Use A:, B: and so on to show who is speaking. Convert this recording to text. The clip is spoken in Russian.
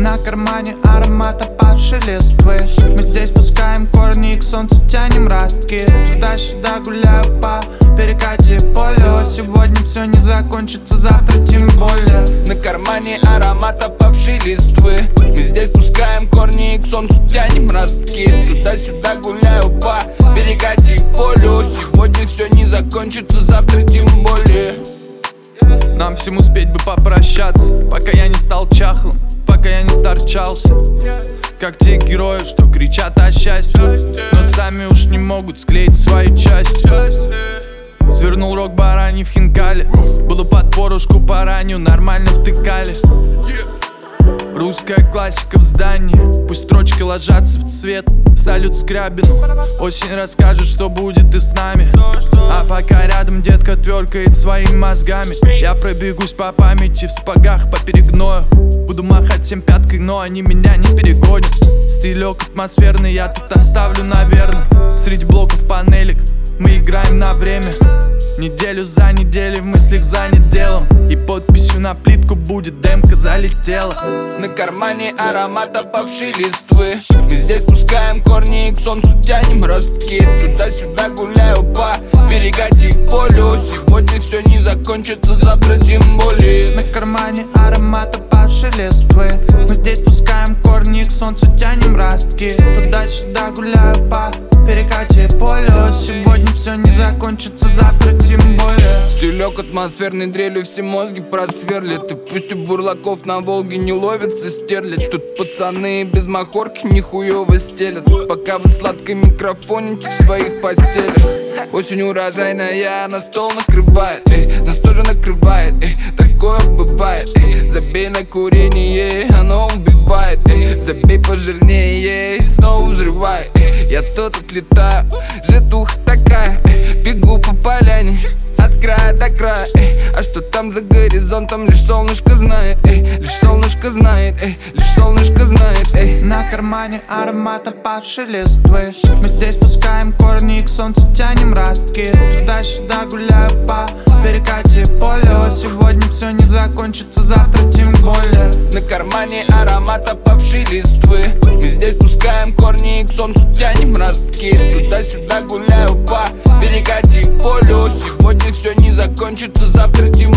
A: На кармане аромат опавшей листвы. Мы здесь пускаем корни и к солнцу тянем ростки. Туда-сюда гуляю по перекате поля. Сегодня все не закончится, завтра тем более.
B: На кармане аромат опавшей листвы. Мы здесь пускаем корни и к солнцу тянем ростки. Туда-сюда гуляю по перекате полю. Сегодня все не закончится, завтра тем более.
A: Нам всем успеть бы попрощаться, пока я не стал чахлым, пока я не сторчался. Как те герои, что кричат о счастье, но сами уж не могут склеить свою часть. Свернул рог бараний в хинкале, буду под порушку пораню, нормально втыкали. Русская классика в здании, пусть строчки ложатся в цвет. Салют Скрябину, осень расскажет, что будет и с нами. А пока рядом детка тверкает своими мозгами, я пробегусь по памяти в сапогах по перегною. Буду махать всем пяткой, но они меня не перегонят. Стилек атмосферный я тут оставлю, наверное. Среди блоков панелек мы играем на время. Неделю за неделей в мыслях занят делом, и подписью на плитку будет демка залетела.
B: На кармане аромат опавшей листвы. Мы здесь пускаем корни и к солнцу тянем ростки. Туда-сюда гуляю по перекате полю. Сегодня все не закончится, завтра тем более.
A: На кармане аромат опавшей листвы. Мы здесь пускаем корни и к солнцу тянем ростки. Туда-сюда гуляю по перекате полю. Сегодня все не закончится, завтра тем более.
B: Стилек атмосферной дрелью все мозги просверлит. И пусть у бурлаков на Волге не ловится стерлядь. Тут пацаны без махорки нихуево стелят, пока вы сладко микрофоните в своих постелях. Осень урожайная, на стол накрывает, нас тоже накрывает, такое бывает. Забей на курение, оно убивает, забей пожирнее и снова взрывай. Я тут отлетаю, житуха такая, бегу по поляне от края до края. А что там за горизонтом, лишь солнышко знает, лишь солнышко знает, лишь солнышко знает.
A: На кармане аромат опавшей листвы. Мы здесь пускаем корни и к солнцу тянем ростки. Туда-сюда гуляю по перекате полю. Сегодня все не закончится, завтра тем более.
B: На кармане аромат опавшей листвы. Мы здесь пускаем корни и к солнцу тянем ростки. Туда-сюда гуляю по перекате полю. Сегодня все не закончится, завтра тем